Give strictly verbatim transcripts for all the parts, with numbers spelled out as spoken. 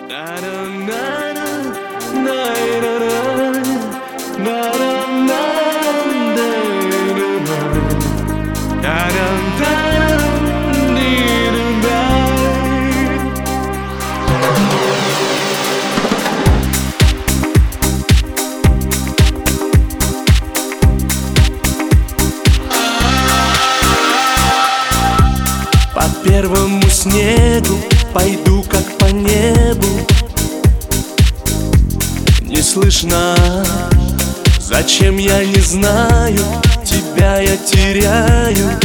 По первому снегу пойду как по небу. Не слышно, зачем я не знаю, тебя я теряю,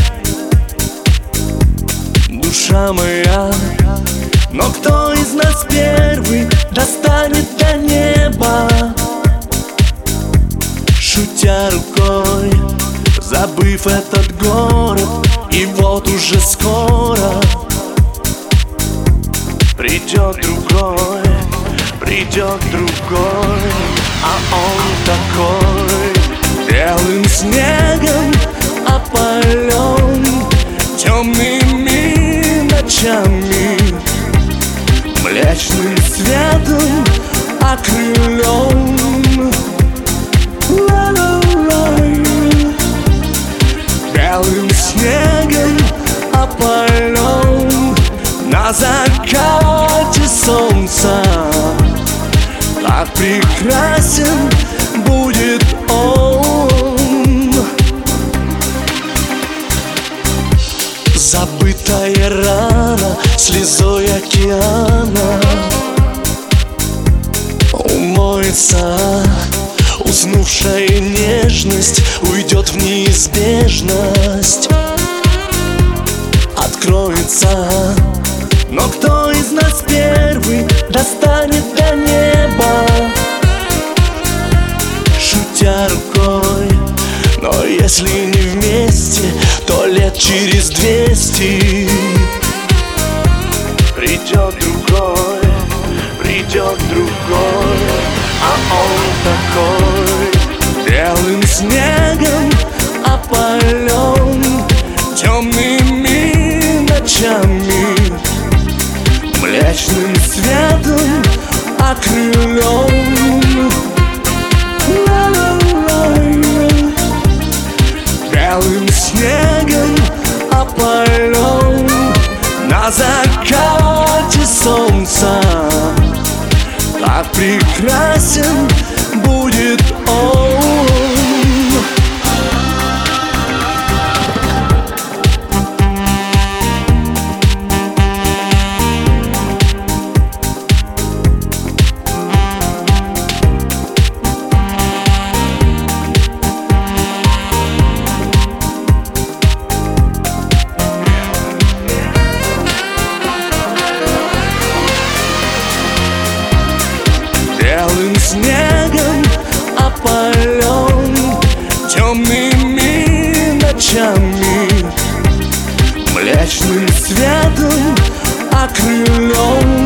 душа моя. Но кто из нас первый достанет до неба? Шутя рукой, забыв этот город, и вот уже скоро придет другой, придет другой, а он такой белым снегом опален, темными ночами, млечным светом окрылен. Белым снегом опален, на закате солнца так прекрасен будет он. Забытая рана слезой океана умоется, уснувшая нежность уйдет в неизбежность, откроется. Но кто из нас первый достанет до неба? Шутя рукой, но если не вместе, то лет через двести придет другой, придет другой, а он такой белым снегом опален, темными ночами, млечным светом окрылен. Белым снегом опален, на закате солнца так прекрасен будет он. Белым снегом опален, темными ночами, млечным светом окрылен.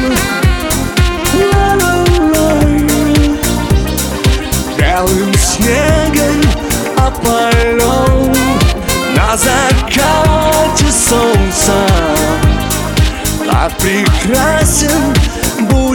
Белым снегом опален, на закате солнца так прекрасен будет